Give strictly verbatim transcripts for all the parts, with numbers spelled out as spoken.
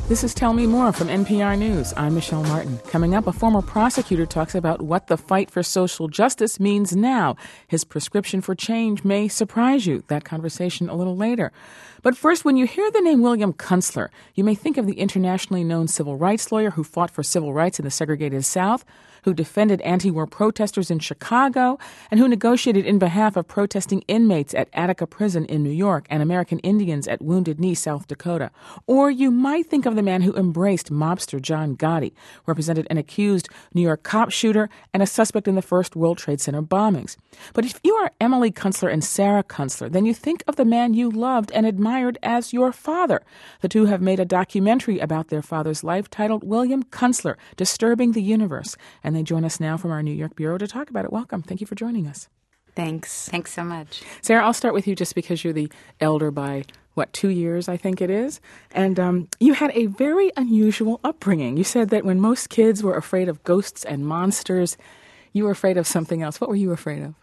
This is Tell Me More from N P R News. I'm Michelle Martin. Coming up, a former prosecutor talks about what the fight for social justice means now. His prescription for change may surprise you. That conversation a little later. But first, when you hear the name William Kunstler, you may think of the internationally known civil rights lawyer who fought for civil rights in the segregated South, who defended anti-war protesters in Chicago, and who negotiated in behalf of protesting inmates at Attica Prison in New York and American Indians at Wounded Knee, South Dakota. Or you might think of the man who embraced mobster John Gotti, represented an accused New York cop shooter and a suspect in the first World Trade Center bombings. But if you are Emily Kunstler and Sarah Kunstler, then you think of the man you loved and admired as your father. The two have made a documentary about their father's life titled William Kunstler, Disturbing the Universe. And they join us now from our New York bureau to talk about it. Welcome. Thank you for joining us. Thanks. Thanks so much. Sarah, I'll start with you just because you're the elder by, what, two years, I think it is. And um, you had a very unusual upbringing. You said that when most kids were afraid of ghosts and monsters, you were afraid of something else. What were you afraid of?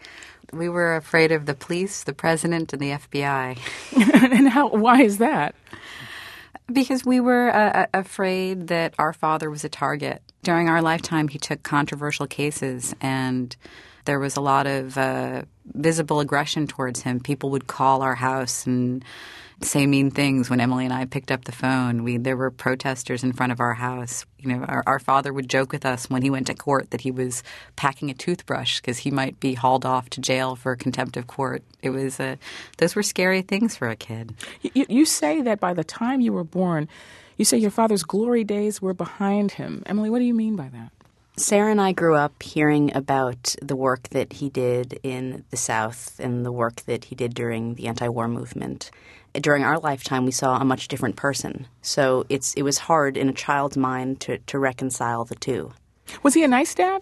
We were afraid of the police, the president, and the F B I. And how? Why is that? Because we were uh, afraid that our father was a target. During our lifetime, he took controversial cases, and there was a lot of uh, visible aggression towards him. People would call our house and say mean things. When Emily and I picked up the phone, we there were protesters in front of our house. You know, our, our father would joke with us when he went to court that he was packing a toothbrush because he might be hauled off to jail for contempt of court. It was uh, those were scary things for a kid. You, you say that by the time you were born, you say your father's glory days were behind him. Emily, what do you mean by that? Sarah and I grew up hearing about the work that he did in the South and the work that he did during the anti-war movement. During our lifetime, we saw a much different person. So it's it was hard in a child's mind to, to reconcile the two. Was he a nice dad?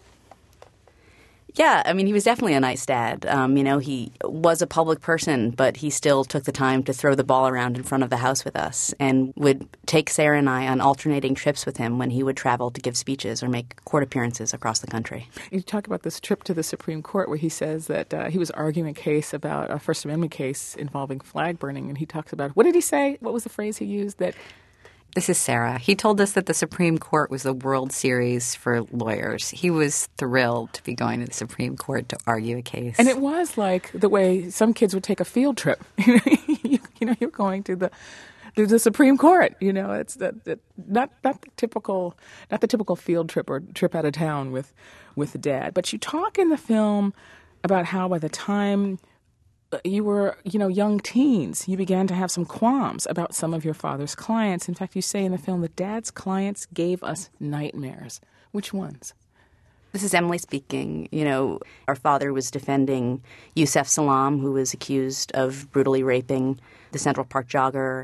Yeah, I mean, he was definitely a nice dad. Um, you know, he was a public person, but he still took the time to throw the ball around in front of the house with us and would take Sarah and I on alternating trips with him when he would travel to give speeches or make court appearances across the country. You talk about this trip to the Supreme Court where he says that uh, he was arguing a case about a First Amendment case involving flag burning, and he talks about, what did he say? What was the phrase he used? That This is Sarah. He told us that the Supreme Court was the World Series for lawyers. He was thrilled to be going to the Supreme Court to argue a case. And it was like the way some kids would take a field trip. you, you know, you're going to the to the Supreme Court. You know, it's the, the, not not the typical not the typical field trip or trip out of town with with dad. But you talk in the film about how by the time you were, you know, young teens, you began to have some qualms about some of your father's clients. In fact, you say in the film that Dad's clients gave us nightmares. Which ones? This is Emily speaking. You know, our father was defending Yusef Salaam, who was accused of brutally raping the Central Park jogger,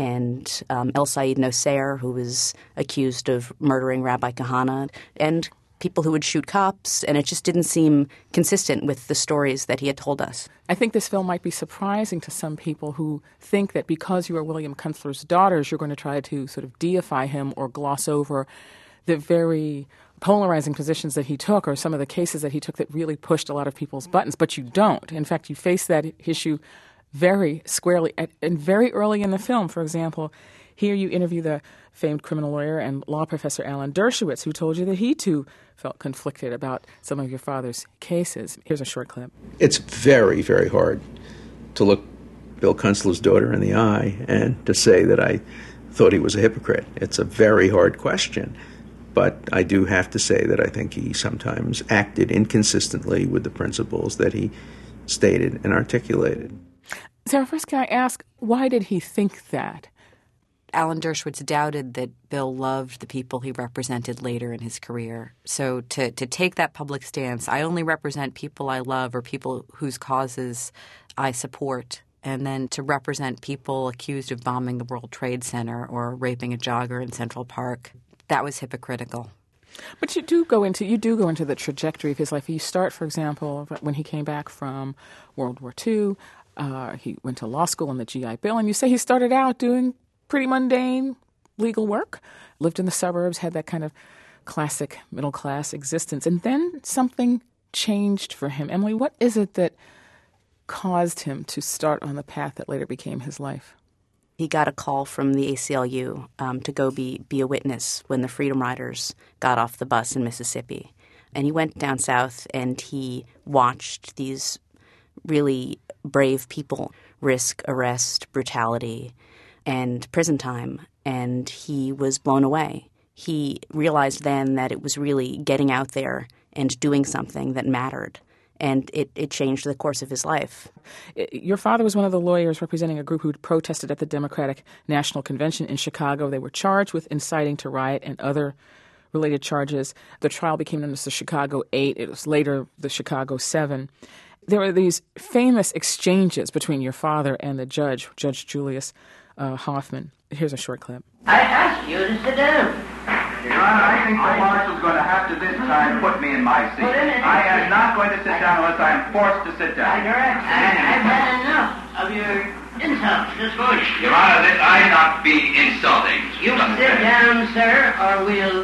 and um, El Said Nosair, who was accused of murdering Rabbi Kahana, and people who would shoot cops, and it just didn't seem consistent with the stories that he had told us. I think this film might be surprising to some people who think that because you are William Kunstler's daughters, you're going to try to sort of deify him or gloss over the very polarizing positions that he took or some of the cases that he took that really pushed a lot of people's buttons. But you don't. In fact, you face that issue very squarely at, and very early in the film. For example, here you interview the famed criminal lawyer and law professor Alan Dershowitz, who told you that he, too, felt conflicted about some of your father's cases. Here's a short clip. It's very, very hard to look Bill Kunstler's daughter in the eye and to say that I thought he was a hypocrite. It's a very hard question. But I do have to say that I think he sometimes acted inconsistently with the principles that he stated and articulated. Sarah, first can I ask, why did he think that? Alan Dershowitz doubted that Bill loved the people he represented later in his career. So to, to take that public stance, I only represent people I love or people whose causes I support, and then to represent people accused of bombing the World Trade Center or raping a jogger in Central Park, that was hypocritical. But you do go into you do go into the trajectory of his life. You start, for example, when he came back from World War Two. Uh, he went to law school on the G I Bill, and you say he started out doing pretty mundane legal work, lived in the suburbs, had that kind of classic middle-class existence. And then something changed for him. Emily, what is it that caused him to start on the path that later became his life? He got a call from the A C L U um, to go be, be a witness when the Freedom Riders got off the bus in Mississippi. And he went down south and he watched these really brave people risk arrest, brutality, and prison time. And he was blown away. He realized then that it was really getting out there and doing something that mattered. And it, it changed the course of his life. Your father was one of the lawyers representing a group who protested at the Democratic National Convention in Chicago. They were charged with inciting to riot and other related charges. The trial became known as the Chicago Eight. It was later the Chicago Seven. There were these famous exchanges between your father and the judge, Judge Julius uh, Hoffman. Here's a short clip. I asked you to sit down. Your Honor, I think the marshal's going to have to this time put me in my seat. I am not going to sit down unless I am forced to sit down. I direct. I, I've had enough of your insults this morning. Your Honor, this I not be insulting. You sit down, sir, or we'll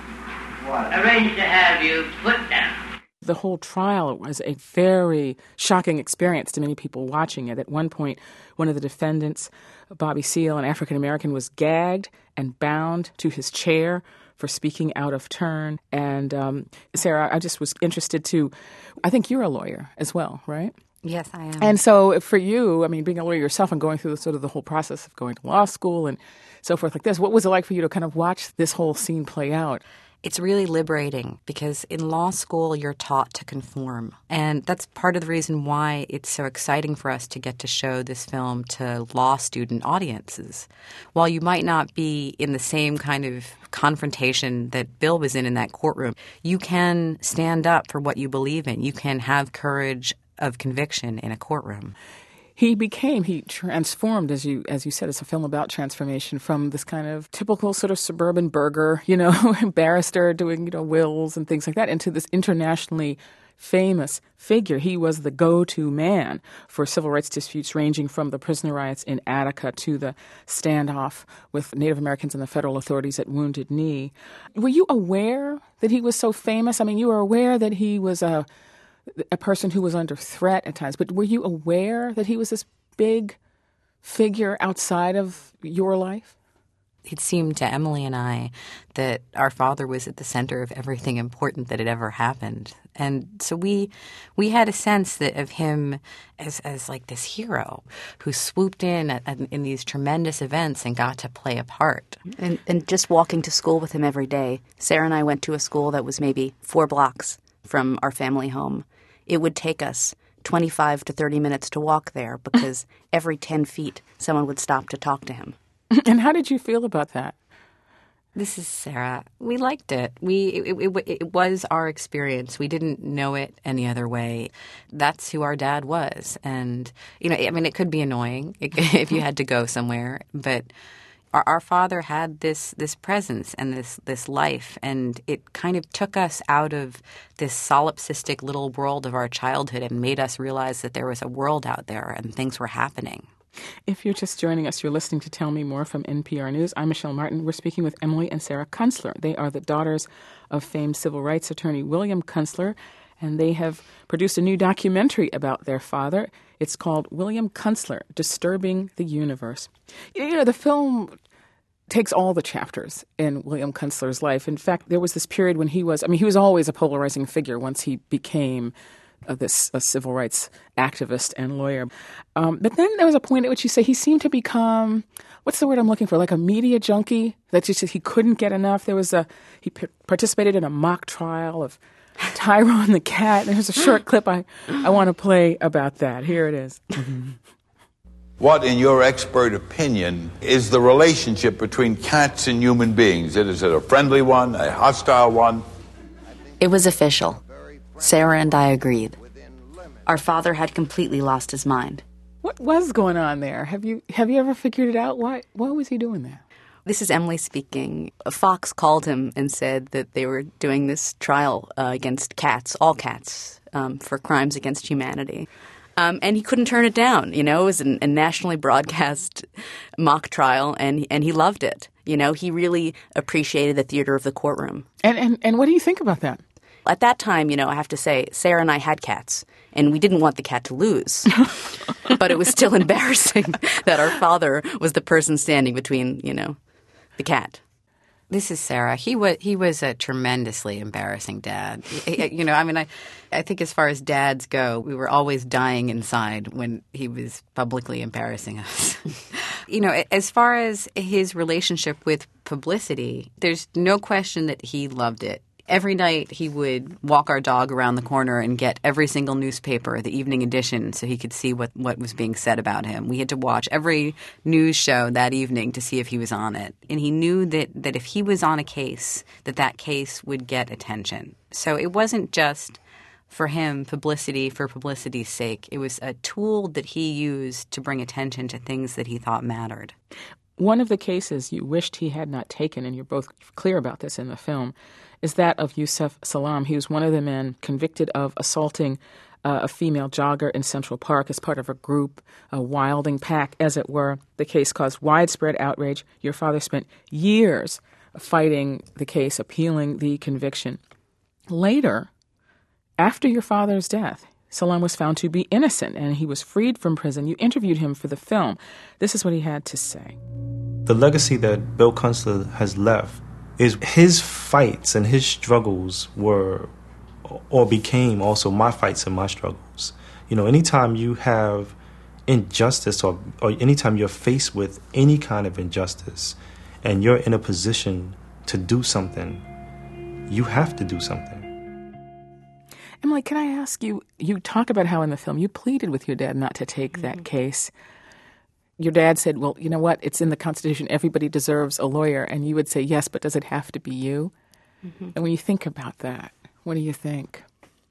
What? arrange to have you put down. The whole trial was a very shocking experience to many people watching it. At one point, one of the defendants, Bobby Seale, an African-American, was gagged and bound to his chair for speaking out of turn. And um, Sarah, I just was interested to, I think you're a lawyer as well, right? Yes, I am. And so for you, I mean, being a lawyer yourself and going through sort of the whole process of going to law school and so forth like this, what was it like for you to kind of watch this whole scene play out? It's really liberating because in law school, you're taught to conform. And that's part of the reason why it's so exciting for us to get to show this film to law student audiences. While you might not be in the same kind of confrontation that Bill was in in that courtroom, you can stand up for what you believe in. You can have courage of conviction in a courtroom. He became, he transformed, as you as you said, it's a film about transformation from this kind of typical sort of suburban burgher, you know, barrister doing, you know, wills and things like that, into this internationally famous figure. He was the go-to man for civil rights disputes ranging from the prisoner riots in Attica to the standoff with Native Americans and the federal authorities at Wounded Knee. Were you aware that he was so famous? I mean, you were aware that he was a a person who was under threat at times, but were you aware that he was this big figure outside of your life? It seemed to Emily and I that our father was at the center of everything important that had ever happened. And so we we had a sense that of him as, as like this hero who swooped in at, at, in these tremendous events and got to play a part. And, and just walking to school with him every day. Sarah and I went to a school that was maybe four blocks from our family home. It would take us twenty-five to thirty minutes to walk there because every ten feet someone would stop to talk to him. And how did you feel about that? This is Sarah. We liked it. We it, it, it was our experience. We didn't know it any other way. That's who our dad was. And, you know, I mean, it could be annoying if you had to go somewhere, but Our, our father had this this presence and this this life, and it kind of took us out of this solipsistic little world of our childhood and made us realize that there was a world out there and things were happening. If you're just joining us, you're listening to Tell Me More from N P R News. I'm Michelle Martin. We're speaking with Emily and Sarah Kunstler. They are the daughters of famed civil rights attorney William Kunstler, and they have produced a new documentary about their father. It's called William Kunstler, Disturbing the Universe. You know, the film takes all the chapters in William Kunstler's life. In fact, there was this period when he was, I mean, he was always a polarizing figure once he became uh, this a civil rights activist and lawyer. Um, but then there was a point at which you say he seemed to become, what's the word I'm looking for, like a media junkie, that just he couldn't get enough. There was a, he p- participated in a mock trial of Tyrone the cat. There's a short clip I, I want to play about that. Here it is. Mm-hmm. What, in your expert opinion, is the relationship between cats and human beings? Is it a friendly one, a hostile one? It was official. Sarah and I agreed. Our father had completely lost his mind. What was going on there? Have you have you ever figured it out? Why why was he doing that? This is Emily speaking. Fox called him and said that they were doing this trial uh, against cats, all cats, um, for crimes against humanity. Um, and he couldn't turn it down. You know, it was an, a nationally broadcast mock trial, and and he loved it. You know, he really appreciated the theater of the courtroom. And and, and what do you think about that? At that time, you know, I have to say, Sarah and I had cats. And we didn't want the cat to lose. But it was still embarrassing that our father was the person standing between, you know, the cat. This is Sarah. He was he was a tremendously embarrassing dad. You know, I mean, I, I think as far as dads go, we were always dying inside when he was publicly embarrassing us. You know, as far as his relationship with publicity, there's no question that he loved it. Every night he would walk our dog around the corner and get every single newspaper, the evening edition, so he could see what, what was being said about him. We had to watch every news show that evening to see if he was on it. And he knew that, that if he was on a case, that that case would get attention. So it wasn't just for him publicity for publicity's sake. It was a tool that he used to bring attention to things that he thought mattered. One of the cases you wished he had not taken, and you're both clear about this in the film, is that of Yusef Salaam. He was one of the men convicted of assaulting uh, a female jogger in Central Park as part of a group, a wilding pack, as it were. The case caused widespread outrage. Your father spent years fighting the case, appealing the conviction. Later, after your father's death, Salaam was found to be innocent, and he was freed from prison. You interviewed him for the film. This is what he had to say. The legacy that Bill Kunstler has left is his fights and his struggles were or became also my fights and my struggles. You know, anytime you have injustice or, or anytime you're faced with any kind of injustice and you're in a position to do something, you have to do something. Emily, can I ask you, you talk about how in the film you pleaded with your dad not to take mm-hmm. that case. Your dad said, well, you know what, it's in the Constitution, everybody deserves a lawyer. And you would say, yes, but does it have to be you? Mm-hmm. And when you think about that, what do you think?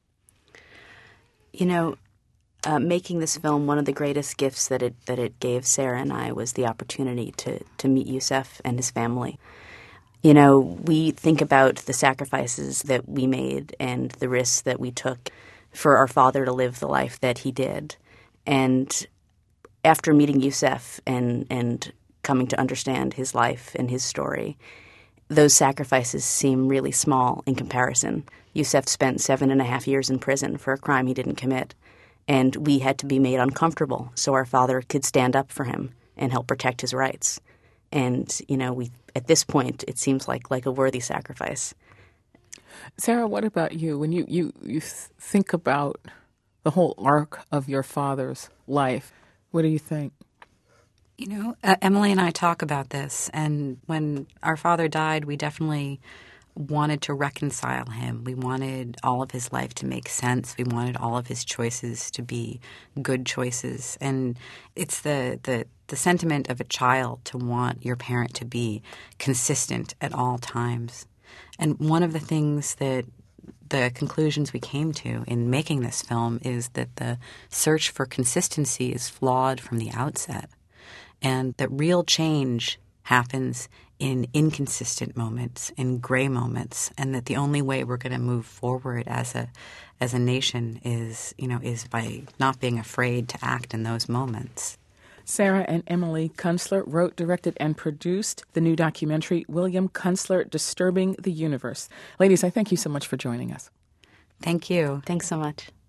You know, uh, making this film, one of the greatest gifts that it that it gave Sarah and I was the opportunity to, to meet Yusef and his family. You know, we think about the sacrifices that we made and the risks that we took for our father to live the life that he did. And after meeting Yusef and, and coming to understand his life and his story, those sacrifices seem really small in comparison. Yusef spent seven and a half years in prison for a crime he didn't commit, and we had to be made uncomfortable so our father could stand up for him and help protect his rights. And, you know, we at this point, it seems like, like a worthy sacrifice. Sarah, what about you? When you, you, you think about the whole arc of your father's life, what do you think? You know, uh, Emily and I talk about this, and when our father died, we definitely wanted to reconcile him. We wanted all of his life to make sense. We wanted all of his choices to be good choices. And it's the, the, the sentiment of a child to want your parent to be consistent at all times. And one of the things that the conclusions we came to in making this film is that the search for consistency is flawed from the outset, and that real change happens in inconsistent moments, in gray moments, and that the only way we're going to move forward as a as a nation is, you know, is by not being afraid to act in those moments. Sarah and Emily Kunstler wrote, directed, and produced the new documentary, William Kunstler, Disturbing the Universe. Ladies, I thank you so much for joining us. Thank you. Thanks so much.